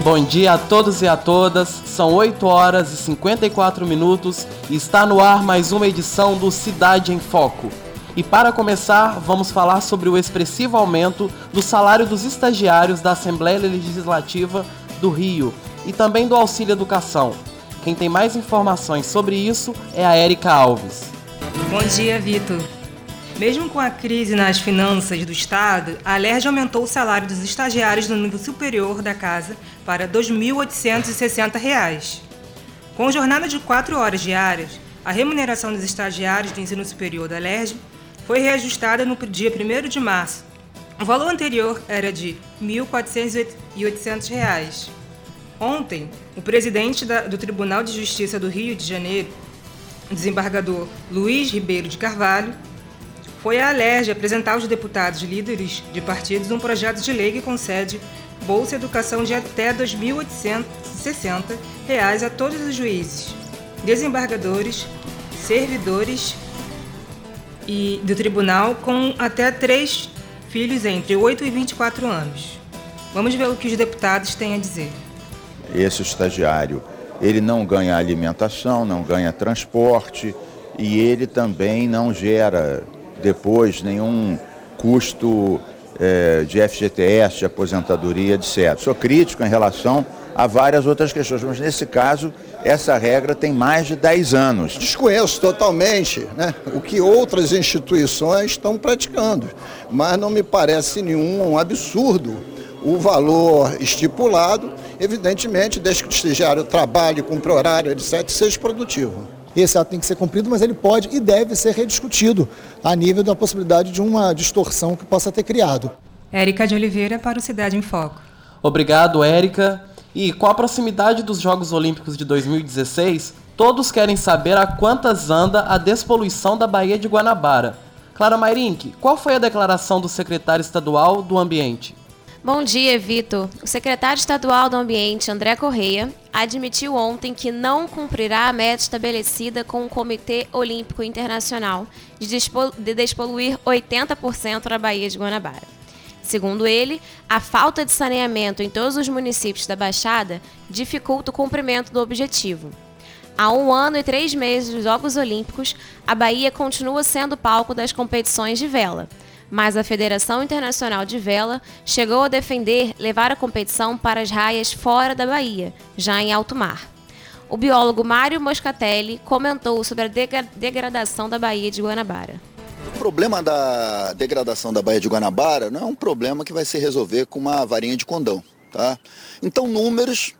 Bom dia a todos e a todas, são 8 horas e 54 minutos e está no ar mais uma edição do Cidade em Foco. E para começar, vamos falar sobre o expressivo aumento do salário dos estagiários da Assembleia Legislativa do Rio e também do Auxílio Educação. Quem tem mais informações sobre isso é a Érica Alves. Bom dia, Vitor. Mesmo com a crise nas finanças do Estado, a Alerj aumentou o salário dos estagiários no nível superior da casa para R$ 2.860. Com jornada de 4 horas diárias, a remuneração dos estagiários do ensino superior da Alerj foi reajustada no dia 1º de março. O valor anterior era de R$ 1.400. Ontem, o presidente do Tribunal de Justiça do Rio de Janeiro, o desembargador Luiz Ribeiro de Carvalho, foi à Alerj apresentar aos deputados líderes de partidos um projeto de lei que concede Bolsa Educação de até R$ 2.860 a todos os juízes, desembargadores, servidores e do tribunal com até 3 filhos entre 8 e 24 anos. Vamos ver o que os deputados têm a dizer. Esse estagiário, ele não ganha alimentação, não ganha transporte e ele também não gera depois nenhum custo de FGTS, de aposentadoria, etc. Sou crítico em relação a várias outras questões, mas nesse caso, essa regra tem mais de 10 anos. Desconheço totalmente, né, o que outras instituições estão praticando, mas não me parece nenhum absurdo o valor estipulado, evidentemente, desde que o estagiário trabalhe, cumpra horário, etc., seja produtivo. Esse ato tem que ser cumprido, mas ele pode e deve ser rediscutido a nível da possibilidade de uma distorção que possa ter criado. Érica de Oliveira para o Cidade em Foco. Obrigado, Érica. E com a proximidade dos Jogos Olímpicos de 2016, todos querem saber a quantas anda a despoluição da Baía de Guanabara. Clara Mayrink, qual foi a declaração do secretário estadual do Ambiente? Bom dia, Vitor. O secretário estadual do Ambiente, André Correia, admitiu ontem que não cumprirá a meta estabelecida com o Comitê Olímpico Internacional de despoluir 80% da Baía de Guanabara. Segundo ele, a falta de saneamento em todos os municípios da Baixada dificulta o cumprimento do objetivo. Há 1 ano e 3 meses dos Jogos Olímpicos, a Bahia continua sendo palco das competições de vela, mas a Federação Internacional de Vela chegou a defender levar a competição para as raias fora da Bahia, já em alto mar. O biólogo Mário Moscatelli comentou sobre a degradação da Baía de Guanabara. O problema da degradação da Baía de Guanabara não é um problema que vai se resolver com uma varinha de condão, tá? Então números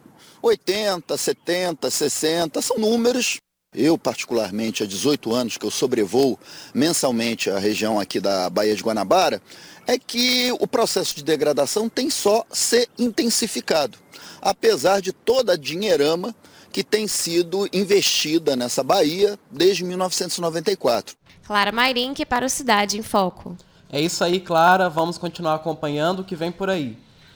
80, 70, 60 são números. Eu, particularmente, há 18 anos que eu sobrevoo mensalmente a região aqui da Baía de Guanabara, é que o processo de degradação tem só se intensificado, apesar de toda a dinheirama que tem sido investida nessa baía desde 1994. Clara Mayrink para o Cidade em Foco. É isso aí, Clara. Vamos continuar acompanhando o que vem por aí.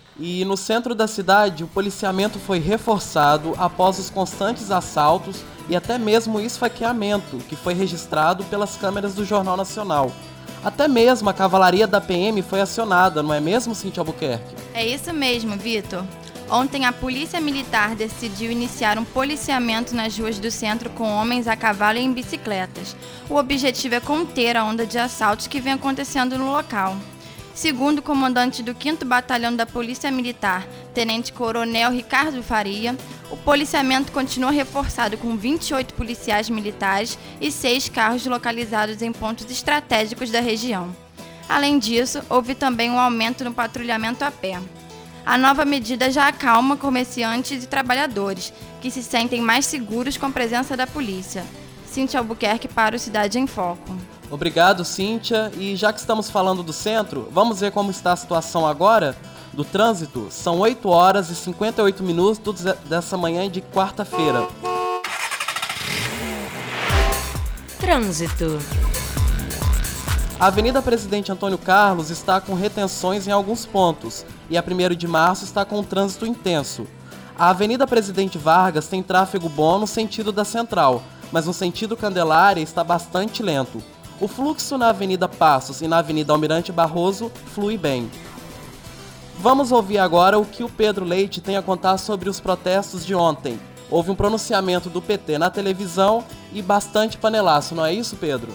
E no centro da cidade, o policiamento foi reforçado após os constantes assaltos e até mesmo o esfaqueamento, que foi registrado pelas câmeras do Jornal Nacional. Até mesmo a cavalaria da PM foi acionada, não é mesmo, Cíntia Albuquerque? É isso mesmo, Vitor. Ontem a Polícia Militar decidiu iniciar um policiamento nas ruas do centro com homens a cavalo e em bicicletas. O objetivo é conter a onda de assaltos que vem acontecendo no local. Segundo o comandante do 5º Batalhão da Polícia Militar, Tenente Coronel Ricardo Faria, o policiamento continua reforçado com 28 policiais militares e 6 carros localizados em pontos estratégicos da região. Além disso, houve também um aumento no patrulhamento a pé. A nova medida já acalma comerciantes e trabalhadores, que se sentem mais seguros com a presença da polícia. Cíntia Albuquerque para o Cidade em Foco. Obrigado, Cíntia. E já que estamos falando do centro, vamos ver como está a situação agora do trânsito. São 8 horas e 58 minutos dessa manhã de quarta-feira. Trânsito. A Avenida Presidente Antônio Carlos está com retenções em alguns pontos e a 1º de março está com trânsito intenso. A Avenida Presidente Vargas tem tráfego bom no sentido da Central, mas no sentido Candelária está bastante lento. O fluxo na Avenida Passos e na Avenida Almirante Barroso flui bem. Vamos ouvir agora o que o Pedro Leite tem a contar sobre os protestos de ontem. Houve um pronunciamento do PT na televisão e bastante panelaço, não é isso, Pedro?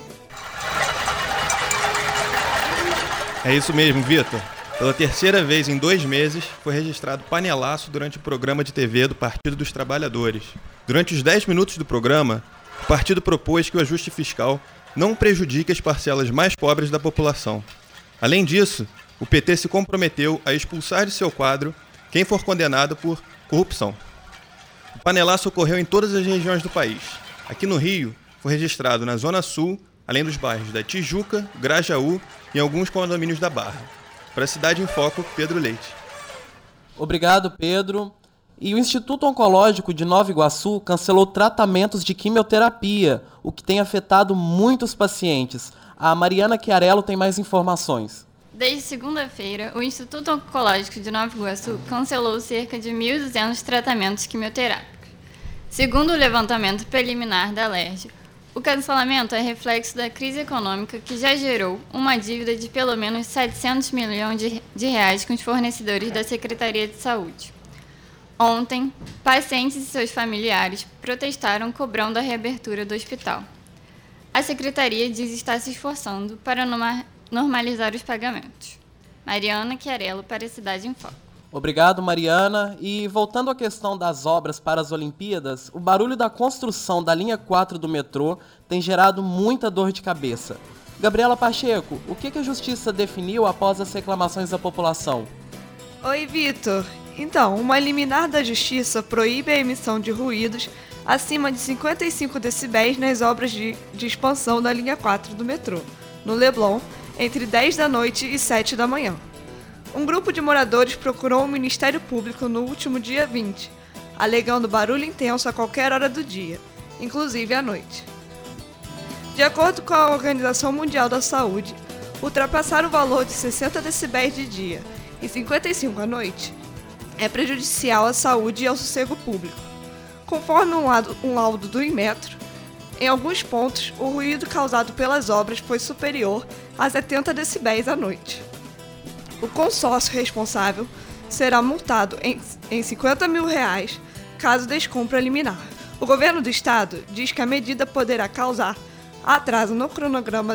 É isso mesmo, Vitor. Pela terceira vez em 2 meses, foi registrado panelaço durante o programa de TV do Partido dos Trabalhadores. Durante os 10 minutos do programa, o partido propôs que o ajuste fiscal não prejudique as parcelas mais pobres da população. Além disso, o PT se comprometeu a expulsar de seu quadro quem for condenado por corrupção. O panelaço ocorreu em todas as regiões do país. Aqui no Rio, foi registrado na Zona Sul, além dos bairros da Tijuca, Grajaú e alguns condomínios da Barra. Para a Cidade em Foco, Pedro Leite. Obrigado, Pedro. E o Instituto Oncológico de Nova Iguaçu cancelou tratamentos de quimioterapia, o que tem afetado muitos pacientes. A Mariana Chiarello tem mais informações. Desde segunda-feira, o Instituto Oncológico de Nova Iguaçu cancelou cerca de 1.200 tratamentos quimioterápicos. Segundo o levantamento preliminar da Alerj, o cancelamento é reflexo da crise econômica que já gerou uma dívida de pelo menos 700 milhões de reais com os fornecedores da Secretaria de Saúde. Ontem, pacientes e seus familiares protestaram cobrando a reabertura do hospital. A Secretaria diz estar se esforçando para normalizar os pagamentos. Mariana Chiarello para a Cidade em Foco. Obrigado, Mariana. E voltando à questão das obras para as Olimpíadas, o barulho da construção da linha 4 do metrô tem gerado muita dor de cabeça. Gabriela Pacheco, o que a Justiça definiu após as reclamações da população? Oi, Vitor. Então, uma liminar da Justiça proíbe a emissão de ruídos acima de 55 decibéis nas obras de expansão da linha 4 do metrô, no Leblon, entre 10 da noite e 7 da manhã. Um grupo de moradores procurou o Ministério Público no último dia 20, alegando barulho intenso a qualquer hora do dia, inclusive à noite. De acordo com a Organização Mundial da Saúde, ultrapassar o valor de 60 decibéis de dia e 55 à noite é prejudicial à saúde e ao sossego público. Conforme um laudo do Inmetro, em alguns pontos, o ruído causado pelas obras foi superior a 70 decibéis à noite. O consórcio responsável será multado em R$50 mil caso descumpra a liminar. O governo do estado diz que a medida poderá causar atraso no cronograma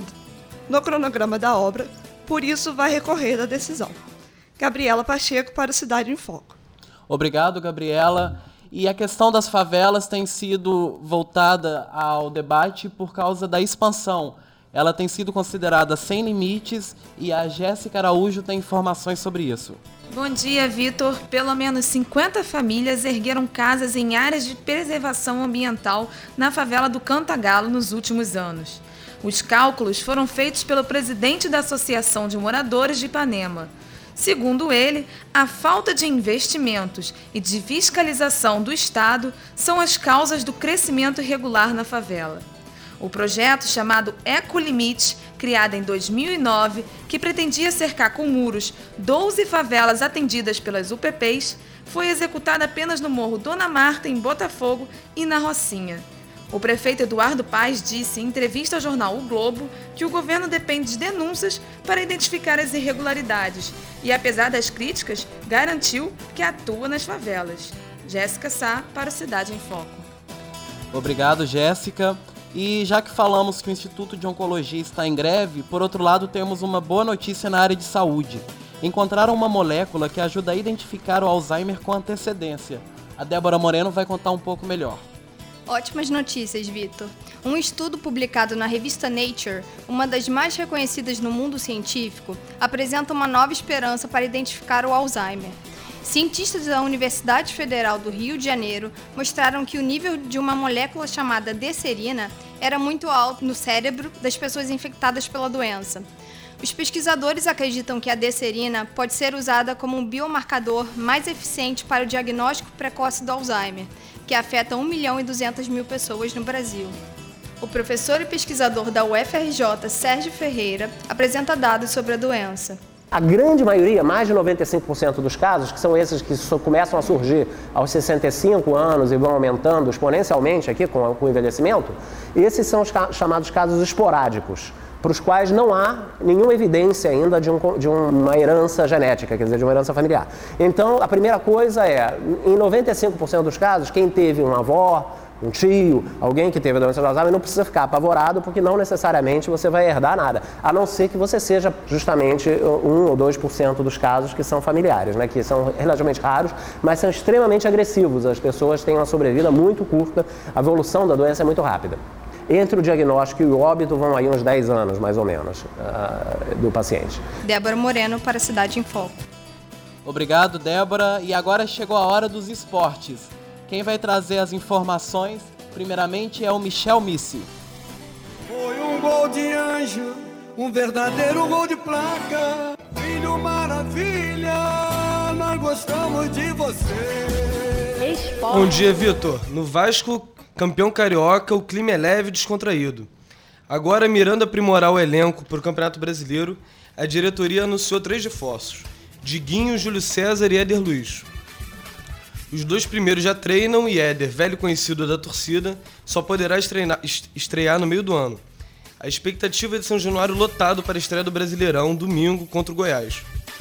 da obra, por isso vai recorrer da decisão. Gabriela Pacheco para o Cidade em Foco. Obrigado, Gabriela. E a questão das favelas tem sido voltada ao debate por causa da expansão. Ela tem sido considerada sem limites e a Jéssica Araújo tem informações sobre isso. Bom dia, Vitor. Pelo menos 50 famílias ergueram casas em áreas de preservação ambiental na favela do Cantagalo nos últimos anos. Os cálculos foram feitos pelo presidente da Associação de Moradores de Ipanema. Segundo ele, a falta de investimentos e de fiscalização do Estado são as causas do crescimento irregular na favela. O projeto, chamado Ecolimite, criado em 2009, que pretendia cercar com muros 12 favelas atendidas pelas UPPs, foi executado apenas no Morro Dona Marta, em Botafogo, e na Rocinha. O prefeito Eduardo Paes disse em entrevista ao jornal O Globo que o governo depende de denúncias para identificar as irregularidades e, apesar das críticas, garantiu que atua nas favelas. Jéssica Sá, para o Cidade em Foco. Obrigado, Jéssica. E já que falamos que o Instituto de Oncologia está em greve, por outro lado temos uma boa notícia na área de saúde. Encontraram uma molécula que ajuda a identificar o Alzheimer com antecedência. A Débora Moreno vai contar um pouco melhor. Ótimas notícias, Vitor. Um estudo publicado na revista Nature, uma das mais reconhecidas no mundo científico, apresenta uma nova esperança para identificar o Alzheimer. Cientistas da Universidade Federal do Rio de Janeiro mostraram que o nível de uma molécula chamada decerina era muito alto no cérebro das pessoas infectadas pela doença. Os pesquisadores acreditam que a decerina pode ser usada como um biomarcador mais eficiente para o diagnóstico precoce do Alzheimer, que afeta 1.200.000 pessoas no Brasil. O professor e pesquisador da UFRJ, Sérgio Ferreira, apresenta dados sobre a doença. A grande maioria, mais de 95% dos casos, que são esses que começam a surgir aos 65 anos e vão aumentando exponencialmente aqui com o envelhecimento, esses são os chamados casos esporádicos. para os quais não há nenhuma evidência ainda de uma herança genética, quer dizer, de uma herança familiar. Então, a primeira coisa é, em 95% dos casos, quem teve uma avó, um tio, alguém que teve a doença de Alzheimer, não precisa ficar apavorado, porque não necessariamente você vai herdar nada, a não ser que você seja justamente 1 ou 2% dos casos que são familiares, né, que são relativamente raros, mas são extremamente agressivos. As pessoas têm uma sobrevida muito curta, a evolução da doença é muito rápida. Entre o diagnóstico e o óbito vão aí uns 10 anos, mais ou menos, do paciente. Débora Moreno para Cidade em Foco. Obrigado, Débora. E agora chegou a hora dos esportes. Quem vai trazer as informações, primeiramente, é o Michel Missi. Foi um gol de anjo, um verdadeiro gol de placa. Filho maravilha, nós gostamos de você. Esporte. Bom dia, Vitor. No Vasco, campeão carioca, o clima é leve e descontraído. Agora, mirando aprimorar o elenco para o Campeonato Brasileiro, a diretoria anunciou 3 reforços: Diguinho, Júlio César e Éder Luiz. Os 2 primeiros já treinam e Éder, velho conhecido da torcida, só poderá estrear no meio do ano. A expectativa é de São Januário lotado para a estreia do Brasileirão, domingo, contra o Goiás.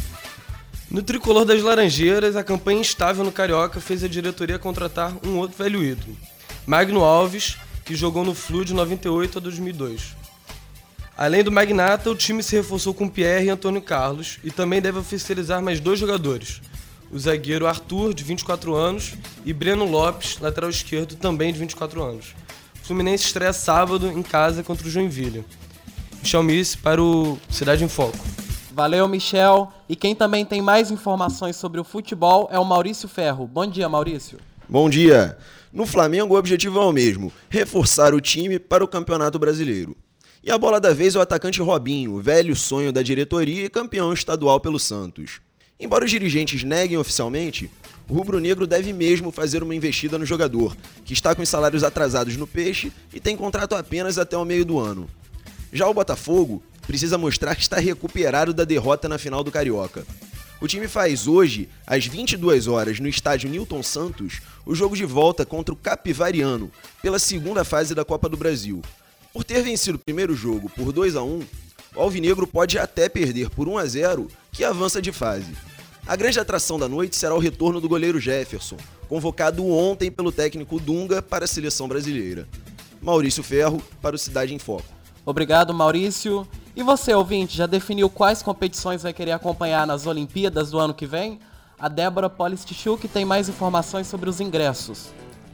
No tricolor das Laranjeiras, a campanha instável no Carioca fez a diretoria contratar um outro velho ídolo, Magno Alves, que jogou no Flu de 98 a 2002. Além do Magnata, o time se reforçou com Pierre e Antônio Carlos e também deve oficializar mais 2 jogadores, o zagueiro Arthur, de 24 anos, e Breno Lopes, lateral esquerdo, também de 24 anos. O Fluminense estreia sábado em casa contra o Joinville. Michel Missi para o Cidade em Foco. Valeu, Michel. E quem também tem mais informações sobre o futebol é o Maurício Ferro. Bom dia, Maurício. Bom dia. No Flamengo, o objetivo é o mesmo: reforçar o time para o Campeonato Brasileiro. E a bola da vez é o atacante Robinho, velho sonho da diretoria e campeão estadual pelo Santos. Embora os dirigentes neguem oficialmente, o rubro-negro deve mesmo fazer uma investida no jogador, que está com os salários atrasados no Peixe e tem contrato apenas até o meio do ano. Já o Botafogo precisa mostrar que está recuperado da derrota na final do Carioca. O time faz hoje, às 22 horas, no estádio Nilton Santos, o jogo de volta contra o Capivariano, pela segunda fase da Copa do Brasil. Por ter vencido o primeiro jogo por 2-1, o alvinegro pode até perder por 1-0, que avança de fase. A grande atração da noite será o retorno do goleiro Jefferson, convocado ontem pelo técnico Dunga para a seleção brasileira. Maurício Ferro para o Cidade em Foco. Obrigado, Maurício. E você, ouvinte, já definiu quais competições vai querer acompanhar nas Olimpíadas do ano que vem? A Débora Polistichuk tem mais informações sobre os ingressos.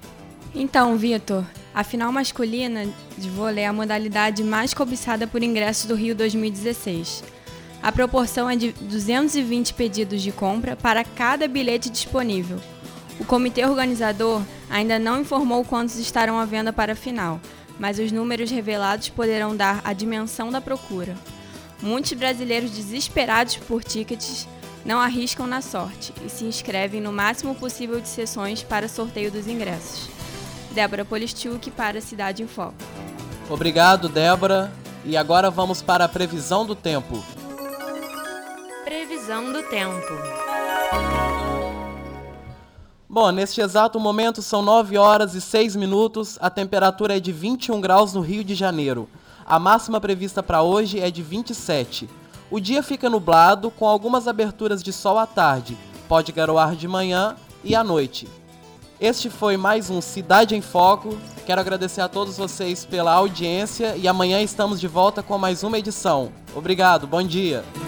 Então, Vitor, a final masculina de vôlei é a modalidade mais cobiçada por ingressos do Rio 2016. A proporção é de 220 pedidos de compra para cada bilhete disponível. O comitê organizador ainda não informou quantos estarão à venda para a final, mas os números revelados poderão dar a dimensão da procura. Muitos brasileiros desesperados por tickets não arriscam na sorte e se inscrevem no máximo possível de sessões para sorteio dos ingressos. Débora Polistichuk para Cidade em Foco. Obrigado, Débora. E agora vamos para a previsão do tempo. Previsão do tempo. Bom, neste exato momento são 9 horas e 6 minutos, a temperatura é de 21 graus no Rio de Janeiro. A máxima prevista para hoje é de 27. O dia fica nublado, com algumas aberturas de sol à tarde, pode garoar de manhã e à noite. Este foi mais um Cidade em Foco. Quero agradecer a todos vocês pela audiência e amanhã estamos de volta com mais uma edição. Obrigado, bom dia.